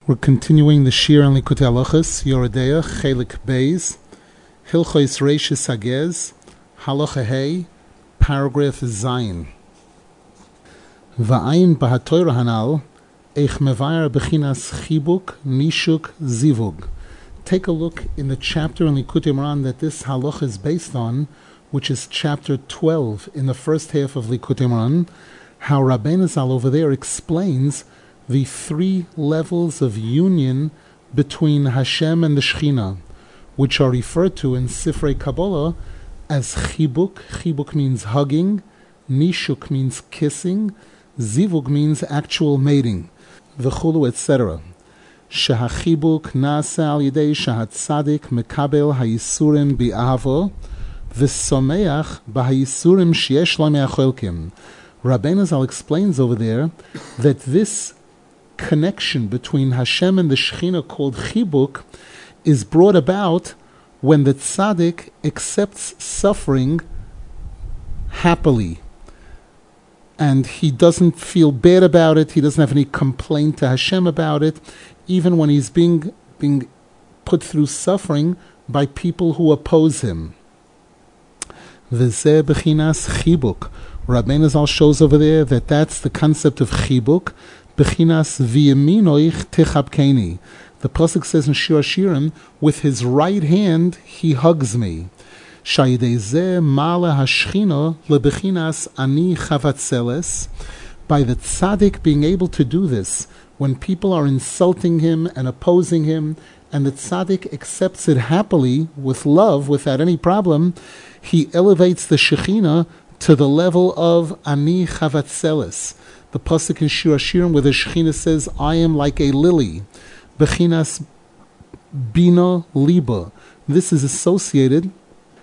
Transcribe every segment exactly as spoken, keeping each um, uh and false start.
We're continuing the Shir on Likutei Halachos, Yoredeya, Chelik Beis, Hilchos Reishis Hagez, Halacha Hey, paragraph Zayin. Va'ayin b'hatoira hanal, eich mevayer b'chinas chibuk, nishuk, zivug. Take a look in the chapter in Likutei Moharan that this halacha is based on, which is chapter twelve in the first half of Likutei Moharan, how Rabbeinu Zal over there explains the three levels of union between Hashem and the Shechina, which are referred to in Sifrei Kabbalah as chibuk. Chibuk means hugging, nishuk means kissing, zivug means actual mating, v'chulu, et cetera. Shehachibuk nasa al yidei shehatzadik mekabel hayisurim bi'avo v'someach b'hayisurim sheyesh lo me'acholkim. Rabbeinu Zal explains over there that this connection between Hashem and the Shechina called chibuk is brought about when the tzaddik accepts suffering happily, and he doesn't feel bad about it. He doesn't have any complaint to Hashem about it, even when he's being being put through suffering by people who oppose him. V'zeh b'chinas chibuk. Rabbeinu Zal shows over there that that's the concept of chibuk. Bechinas v'yaminoich techabkeni. The pasuk says in Shir Hashirim, with his right hand he hugs me. Shayidei zeh ma'ala hashchina lebechinas ani chavatzeles. By the tzaddik being able to do this, when people are insulting him and opposing him, and the tzaddik accepts it happily, with love, without any problem, he elevates the Shechina to the level of ani chavatzeles. The pasuk in Shir Hashirim where the Shechina says, I am like a lily. Bechinas bina liba. This is associated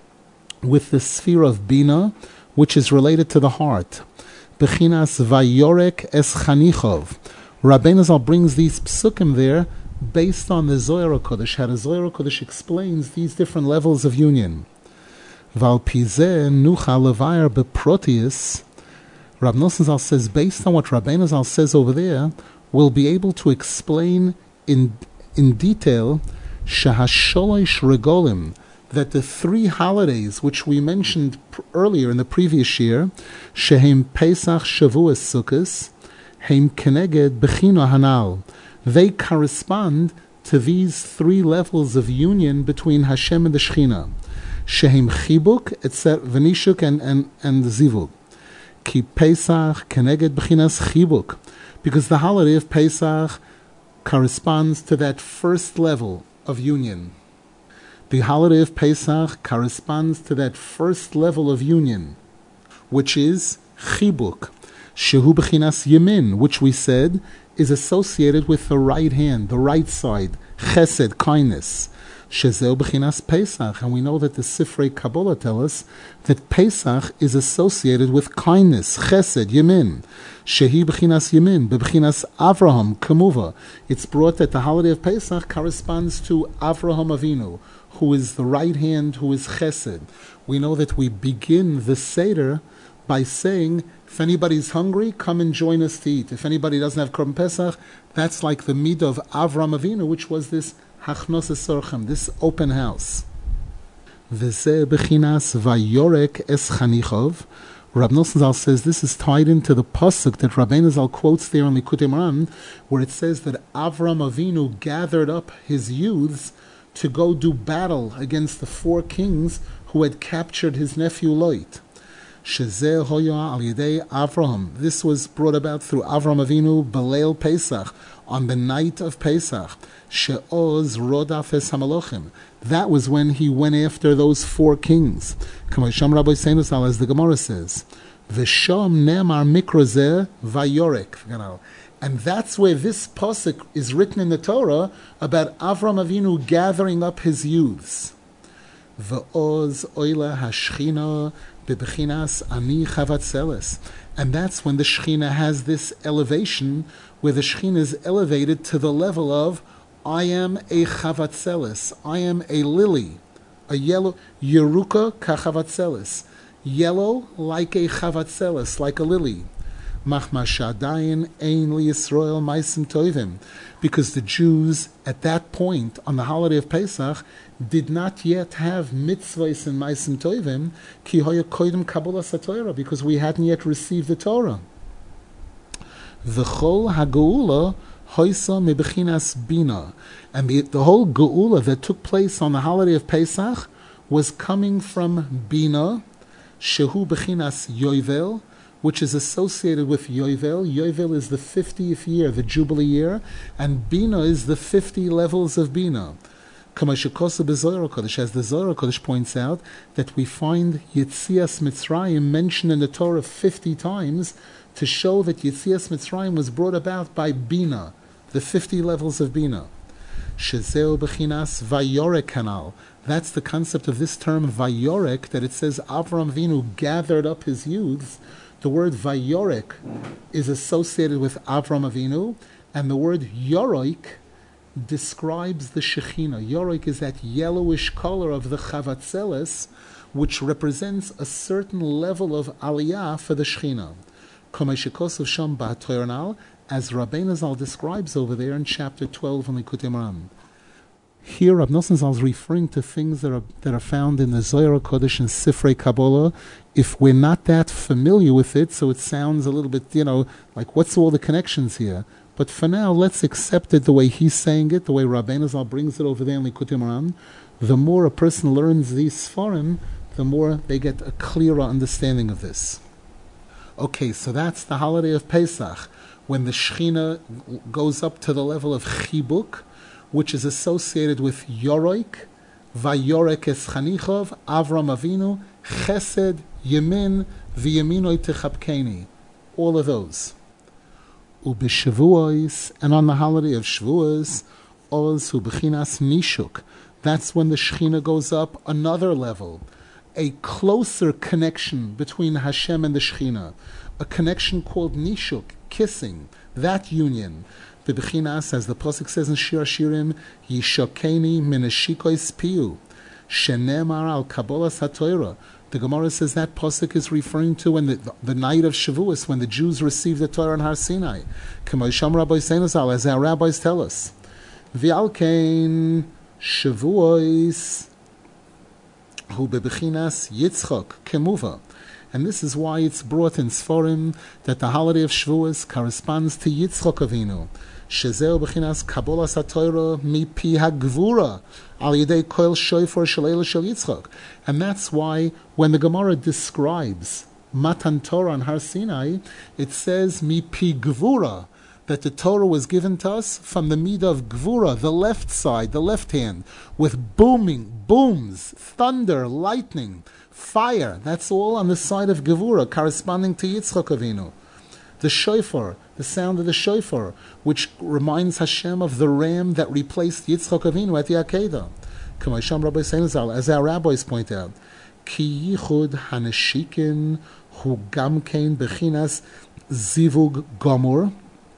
with the sphere of bina, which is related to the heart. Bechinas vayorek es chanichov. Rabbeinu Zal brings these psukim there based on the Zohar HaKodesh, how the Zohar HaKodesh explains these different levels of union. Val pizeh nucha levayer beprotius. Rab Nosson Zal says, based on what Rabbeinu Zal says over there, we'll be able to explain in in detail shehasholosh regolim, that the three holidays which we mentioned pr- earlier in the previous year, shehem Pesach, Shavuos, Sukkos, heim keneged bechina hanal, they correspond to these three levels of union between Hashem and the Shechina, shehem chibuk, et cetera, v'nishuk, and and and zivug. Ki Pesach keneged b'chinas chibuk, because the holiday of Pesach corresponds to that first level of union. The holiday of Pesach corresponds to that first level of union, which is chibuk, shehu b'chinas yemin, which we said is associated with the right hand, the right side, chesed, kindness. Shezeu b'chinas Pesach, and we know that the Sifrei Kabbalah tell us that Pesach is associated with kindness, chesed, yemin. Shehi b'chinas yemin, b'chinas Avraham, kamuva. It's brought that the holiday of Pesach corresponds to Avraham Avinu, who is the right hand, who is chesed. We know that we begin the Seder by saying, if anybody's hungry, come and join us to eat. If anybody doesn't have Korban Pesach, that's like the midah of Avraham Avinu, which was this Hachnos Esorchem, this open house. V'zeh b'chinas vayorek es chanichov. Rab Nosson Zal says this is tied into the pasuk that Rabbeinu Zal quotes there in Likutei Moharan, where it says that Avram Avinu gathered up his youths to go do battle against the four kings who had captured his nephew Lot. Shezeh hoya al yedei Avraham. This was brought about through Avram Avinu Beleil Pesach, on the night of Pesach. She'oz rodaf es hamalochim. That was when he went after those four kings. Kamasham Rabbi Seinus, as the Gemara says, V'sham ne'amar mikrazeh vayorek. And that's where this pasuk is written in the Torah about Avram Avinu gathering up his youths. V'oz oila hashchina bebechinas ani chavatzeles. And that's when the Shechina has this elevation, where the Shechina is elevated to the level of, I am a chavatzeles, I am a lily, a yellow, yeruka kachavatzeles, yellow like a chavatzeles, like a lily. Machma shadayin ein li Yisrael maisim tovim. because the Jews at that point on the holiday of Pesach did not yet have mitzvahs and ma'asim tovim ki hoya koydem kabbalas haTorah, because we hadn't yet received the Torah. V'chol hageula hoisa mebechinas bina, and the, the whole geula that took place on the holiday of Pesach was coming from bina, shehu bechinas yovel, which is associated with Yovel. Yovel is the fiftieth year, the Jubilee year, and Bina is the fifty levels of Bina. As the Zohar Kodesh points out, that we find Yetzias Mitzrayim mentioned in the Torah fifty times to show that Yetzias Mitzrayim was brought about by Bina, the fifty levels of Bina. Shezeu Bechinas Vayorek Kanal. That's the concept of this term Vayorek, that it says Avram Avinu gathered up his youths. The word Vayorek is associated with Avram Avinu, and the word Yoroik describes the Shekhinah. Yoroik is that yellowish color of the Chavatzeles, which represents a certain level of aliyah for the Shekhinah. As Rabbeinu Zal describes over there in chapter twelve in Likutei Moharan. Here, Rab Nosson Zal is referring to things that are that are found in the Zohar Kodesh and Sifrei Kabbalah. If we're not that familiar with it, so it sounds a little bit, you know, like what's all the connections here? But for now, let's accept it the way he's saying it, the way Rabbeinu Zal brings it over there in Likutei Moharan. The more a person learns these Sfarim, the more they get a clearer understanding of this. Okay, so that's the holiday of Pesach, when the Shekhinah goes up to the level of Chibuk, which is associated with Yoroik, Vayorek es Chanichov, Avram Avinu, Chesed, Yemin, V'yeminoi Techapkeni. All of those. Ubeshavuos, and on the holiday of Shavuos, Oz hu bechinas Nishuk. That's when the Shekhinah goes up another level. A closer connection between Hashem and the Shekhinah. A connection called Nishuk, kissing, that union. The Bechinas, as the Pasuk says in Shir Hashirim, Yishokeni mineshikois piu, shenemar al kabbalas haTorah. The Gemara says that Pasuk is referring to when the, the, the night of Shavuos, when the Jews received the Torah in Har Sinai. K'moisham Rabbi Seinazal, as our rabbis tell us. V'alkein Shavuos hu bebechinas Yitzchok kemuva. And this is why it's brought in Sforim that the holiday of Shavuos corresponds to Yitzchok Avinu. Shezeu b'chinas Kabbalas haTorah mi pi hagvura al yidei koil shoifor shel shel Yitzchok. And that's why when the Gemara describes Matan Torah on Har Sinai, it says mi pi gvura, that the Torah was given to us from the midah of gvura, the left side, the left hand, with booming, booms, thunder, lightning, fire. That's all on the side of gvura, corresponding to Yitzchok Avinu. The shofar, the sound of the shofar, which reminds Hashem of the ram that replaced Yitzchok Avinu at the Akedah. K'moisham Rabbi Seinazal, as our rabbis point out, Ki yichud haneshikin hu gamkein bechinas zivug gomor.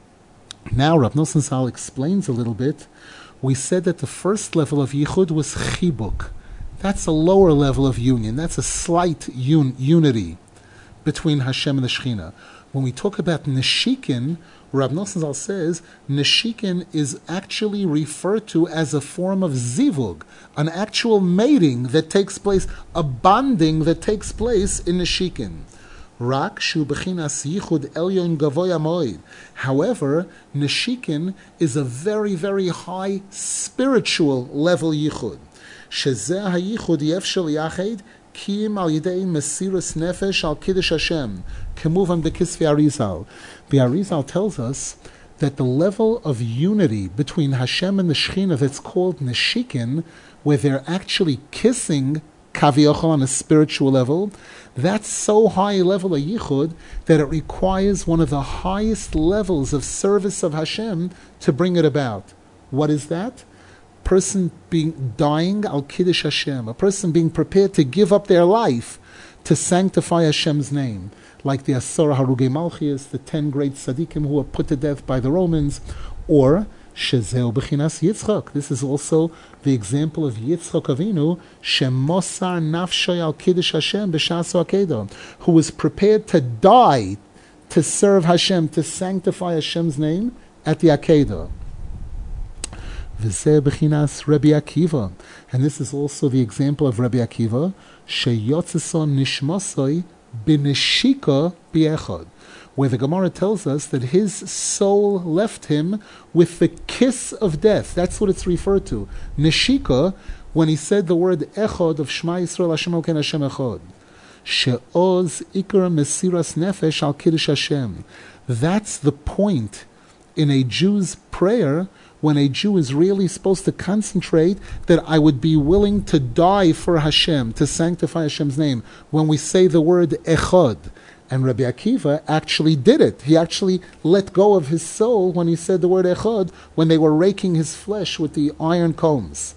Now Rab Nosson Zal explains a little bit. We said that the first level of yichud was chibuk. That's a lower level of union. That's a slight un- unity between Hashem and the Shekhinah. When we talk about neshikin, Rab Nosson Zal says neshikin is actually referred to as a form of zivug, an actual mating that takes place, a bonding that takes place in neshikin. Rak shu bechinas yichud elyon gavoya moed. However, neshikin is a very, very high spiritual level yichud. Shezeh hayichud yefshel yached Kim al yidei mesiras nefesh al kiddush Hashem. Kemuvan bekisvi Arizal. The Arizal tells us that the level of unity between Hashem and the Shekhinah that's called neshikin, where they're actually kissing kaviyachol on a spiritual level, that's so high a level of yichud that it requires one of the highest levels of service of Hashem to bring it about. What is that? Person being dying al kiddush Hashem, a person being prepared to give up their life to sanctify Hashem's name, like the Asara Harugei Malchias, the ten great tzaddikim who were put to death by the Romans, or Shezeu b'chinas Yitzchak. This is also the example of Yitzchak Avinu, Shemosar nafshay al kiddush Hashem b'shaso akedah, who was prepared to die to serve Hashem, to sanctify Hashem's name at the Akedah. V'zeh b'chinas Rabbi Akiva. And this is also the example of Rabbi Akiva, sheyotzeson nishmosoi b'neshika bi'echad, where the Gemara tells us that his soul left him with the kiss of death. That's what it's referred to. Neshika, when he said the word echad of Shema Yisrael Hashem Elokeinu Hashem Echad. She'oz ikar mesiras nefesh al kiddush Hashem. That's the point in a Jew's prayer, when a Jew is really supposed to concentrate that I would be willing to die for Hashem, to sanctify Hashem's name, when we say the word echad. And Rabbi Akiva actually did it. He actually let go of his soul when he said the word echad, when they were raking his flesh with the iron combs.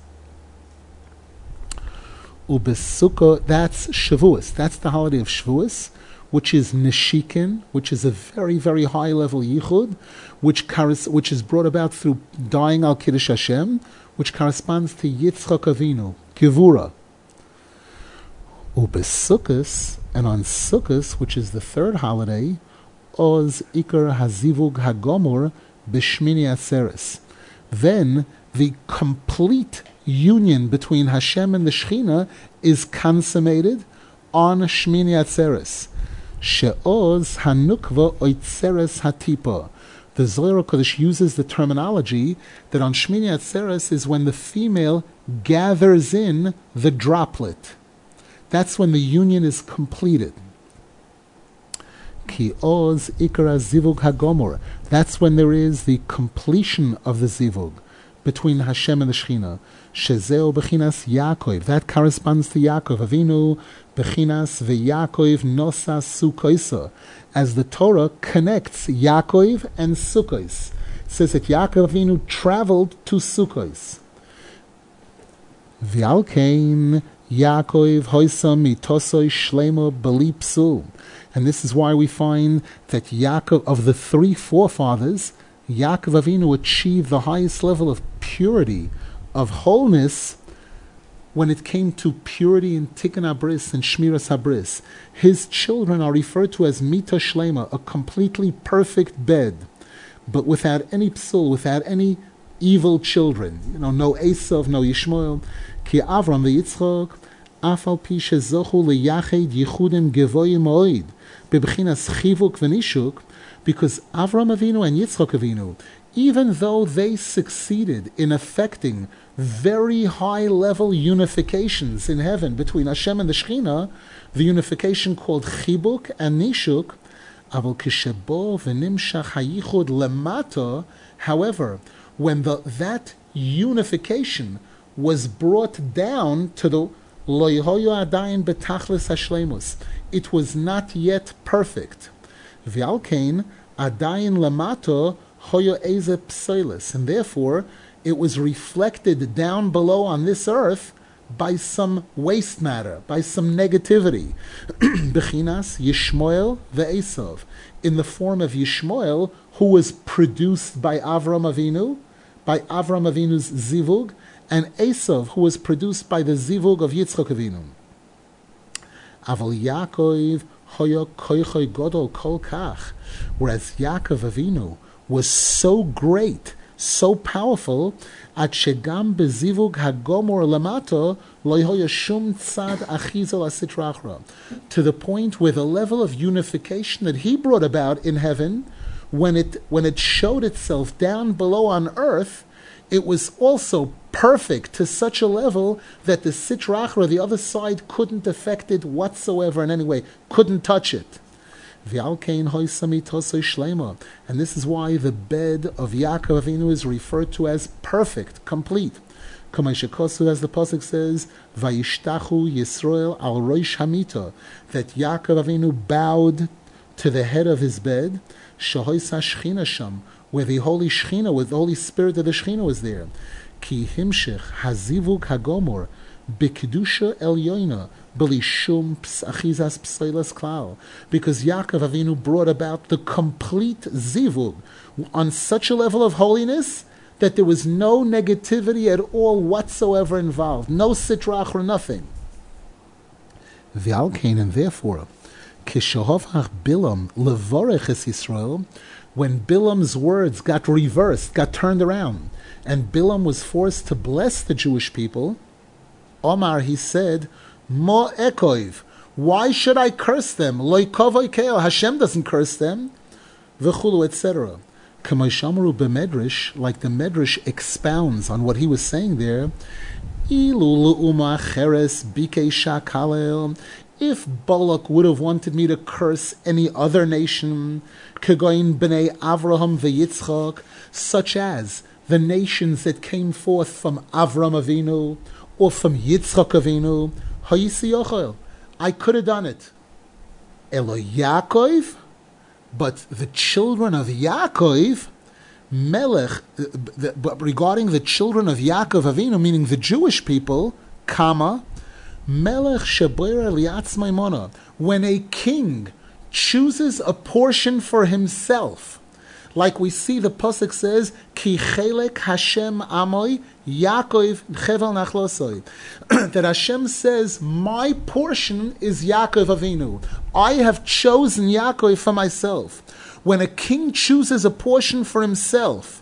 Ubesukkah, that's Shavuos. That's the holiday of Shavuos, which is Neshikin, which is a very, very high level yichud, which which is brought about through dying al Kiddush Hashem, which corresponds to Yitzchak Avinu, Kivura. Ubesukkos, and on Sukkos, which is the third holiday, Oz Ikar Hazivug Hagomor B'Shmini Atzeres. Then the complete union between Hashem and the Shechina is consummated on Shmini Atzeres. She'oz Hanukva Oitzeres Hatipa. The Zohar Kodesh uses the terminology that on Shmini Atzeres is when the female gathers in the droplet. That's when the union is completed. Ki oz ikra zivug hagomor. That's when there is the completion of the zivug between Hashem and the Shechina. Shezeo bechinas Yaakov. That corresponds to Yaakov Avinu. Bechinas veYaakov nosas Sukkoisa. As the Torah connects Yaakov and Sukkos. It says that Yaakov Avinu traveled to Sukkos. V'alkein Yaakov hoysam mitosoi shlemo belipsu. And this is why we find that Yaakov, of the three forefathers, Yaakov Avinu achieved the highest level of purity, of wholeness, when it came to purity in Tikkun HaBris and Shmiras HaBris. His children are referred to as Mita Shlema, a completely perfect bed, but without any psul, without any evil children. You know, no Esav, no Yishmael. Ki Avram v'Yitzchok, afal pi shezochu liyached yichudim gevoyim moed, bebchinas chivuk v'nishuk, because Avram Avinu and Yitzchok Avinu, even though they succeeded in effecting very high-level unifications in heaven between Hashem and the Shechina, the unification called chibuk and nishuk, aval kishebo v'nimshach hayichud lemata, however, when the, that unification was brought down to the lo yehoyu adayin betachlis hashleimus, it was not yet perfect. V'alkein adayin lamato hoyo eze psoilis, and therefore it was reflected down below on this earth by some waste matter, by some negativity. Bechinas Yishmael ve'Esav, in the form of Yishmael, who was produced by Avram Avinu, by Avram Avinu's zivug, and Esav, who was produced by the zivug of Yitzchak Avinu. Aval Yaakov hoyo koichoy godol kol kach, whereas Yaakov Avinu was so great, so powerful, at shegam bezivug hagomor lamato lo yehoya shum tzad achizol asitra achra, to the point where the level of unification that he brought about in heaven, when it when it showed itself down below on earth, it was also perfect to such a level that the sitra achra, the other side, couldn't affect it whatsoever in any way, couldn't touch it. And this is why the bed of Yaakov Avinu is referred to as perfect, complete. As the pasuk says, "Vayishtachu Yisrael al roish hamita," that Yaakov Avinu bowed to the head of his bed, shahoisa shchina sham, where the Holy Shechina, with the Holy Spirit of the Shechina was there. Ki himshech hazivug hagomor b'kedusha elyoina b'lishum achizas pseilas klal, because Yaakov Avinu brought about the complete zivug on such a level of holiness that there was no negativity at all whatsoever involved, no sitra achra, nothing. V'alkein, and therefore, kishahovach Bilam levorech es Yisrael, when Bilam's words got reversed, got turned around, and Bilam was forced to bless the Jewish people, Omar, he said, Mo ekoiv, why should I curse them? Loi kovoi keo, Hashem doesn't curse them. V'chulu, et cetera. K'moishamaru b'medrash, like the Medrash expounds on what he was saying there, Ilu lu'uma cheres bikei shakalel, if Balak would have wanted me to curse any other nation, Kegoin b'nei Avraham v'Yitzchak, such as the nations that came forth from Avram Avinu, or from Yitzchak Avinu, Hayisi Yochel, I could have done it. Elo Yaakov, but the children of Yaakov, Melech, but regarding the children of Yaakov Avinu, meaning the Jewish people, Kama, Melech Shaboira Liatz Maimona, when a king chooses a portion for himself, like we see the pasuk says, Ki chelek Hashem amoy Yaakov chevel nachlosoi, that Hashem says, my portion is Yaakov Avinu. I have chosen Yaakov for myself. When a king chooses a portion for himself,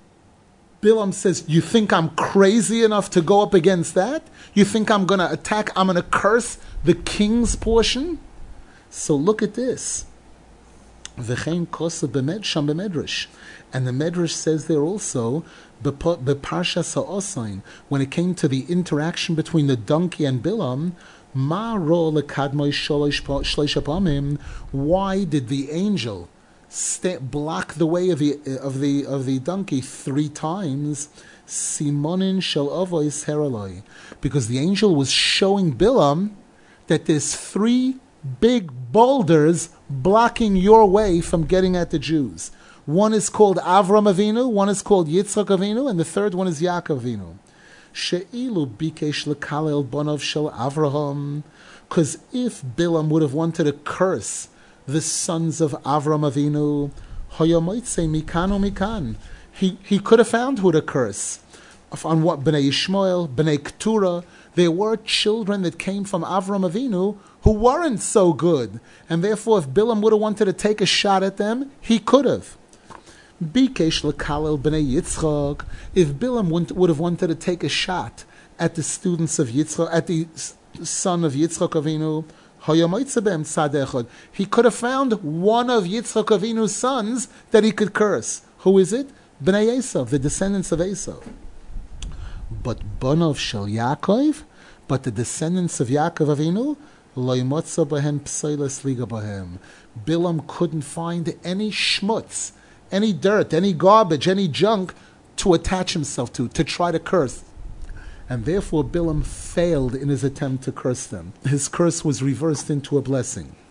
Bilam says, you think I'm crazy enough to go up against that? You think I'm going to attack, I'm going to curse the king's portion? So look at this. V'chein kosa b'med sham b'medrash. And the Medrash says there also, b'parsha sa'osain, when it came to the interaction between the donkey and Bilam, ma ro lekadmoi sholosh shleisha pamim, why did the angel Stay, block the way of the of the of the donkey three times? Simonin shel avois heraloi, because the angel was showing Bilam that there's three big boulders blocking your way from getting at the Jews. One is called Avram Avinu, one is called Yitzchak Avinu, and the third one is Yaakov Avinu. She'ilu bikesh lekalel bonov shel Avraham, because if Bilam would have wanted to curse the sons of Avram Avinu, Hoyamoitse Mikano Mikan, he he could have found who to curse. On what? Bnei Ishmael, Bnei Keturah. There were children that came from Avram Avinu who weren't so good, and therefore if Bilam would have wanted to take a shot at them, he could have. Bikesh lekalel Bnei Yitzchak, if Bilam would have wanted to take a shot at the students of Yitzchak, at the son of Yitzchak Avinu, he could have found one of Yitzchak Avinu's sons that he could curse. Who is it? Bnei Esav, the descendants of Esav. But Bonov Shel Yaakov, but the descendants of Yaakov Avinu, Loimotza Bahem Pseilas Liga Bahem. Bilam couldn't find any schmutz, any dirt, any garbage, any junk to attach himself to, to try to curse. And therefore Bilam failed in his attempt to curse them. His curse was reversed into a blessing.